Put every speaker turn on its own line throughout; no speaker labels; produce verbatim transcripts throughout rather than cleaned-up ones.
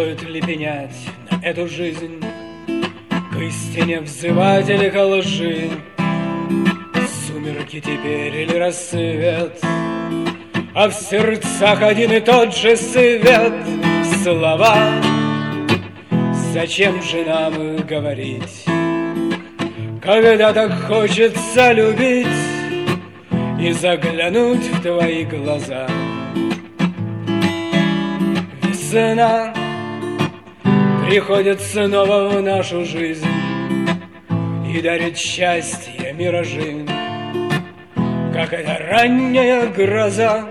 Стоит ли пенять на эту жизнь, к истине взывать или ко лжи? Сумерки теперь или рассвет, а в сердцах один и тот же свет. Слова, зачем же нам их говорить, когда так хочется любить и заглянуть в твои глаза? Весна приходит снова в нашу жизнь и дарит счастье миражи, как эта ранняя гроза.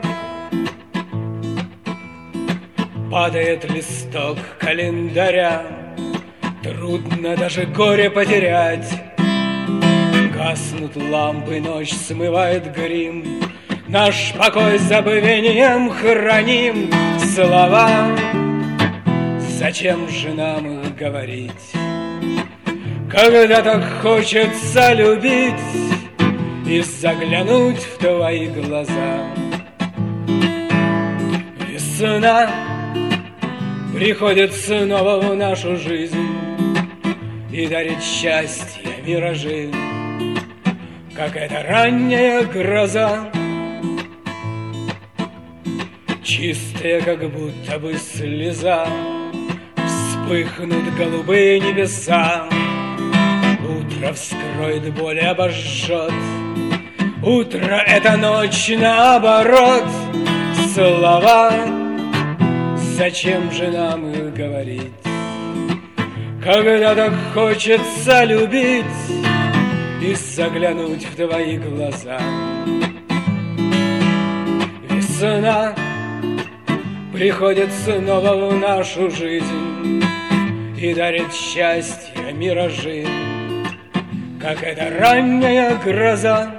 Падает листок календаря, трудно даже горе потерять. Гаснут лампы, ночь смывает грим, наш покой забвением храним. Слова, зачем же нам их говорить, когда так хочется любить и заглянуть в твои глаза? Весна приходит снова в нашу жизнь и дарит счастье миражи, как эта ранняя гроза. Чистая, как будто бы слеза, вспыхнут голубые небеса. Утро вскроет боль и обожжет, утро — это ночь наоборот. Слова, зачем же нам их говорить, когда так хочется любить и заглянуть в твои глаза? Весна приходит снова в нашу жизнь и дарит счастье миражи, как эта ранняя гроза.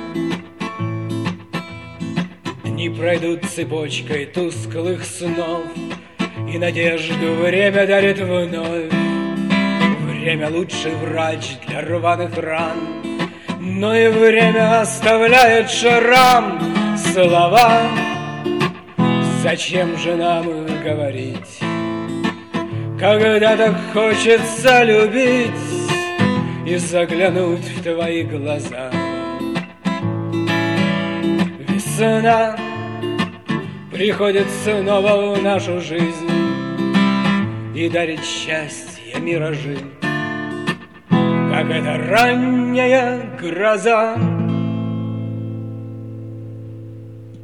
Дни пройдут цепочкой тусклых снов, и надежду время дарит вновь. Время — лучший врач для рваных ран, но и время оставляет шрам. Слова, зачем же нам их говорить, когда так хочется любить и заглянуть в твои глаза? Весна приходит снова в нашу жизнь и дарит счастье миражи, как эта ранняя гроза.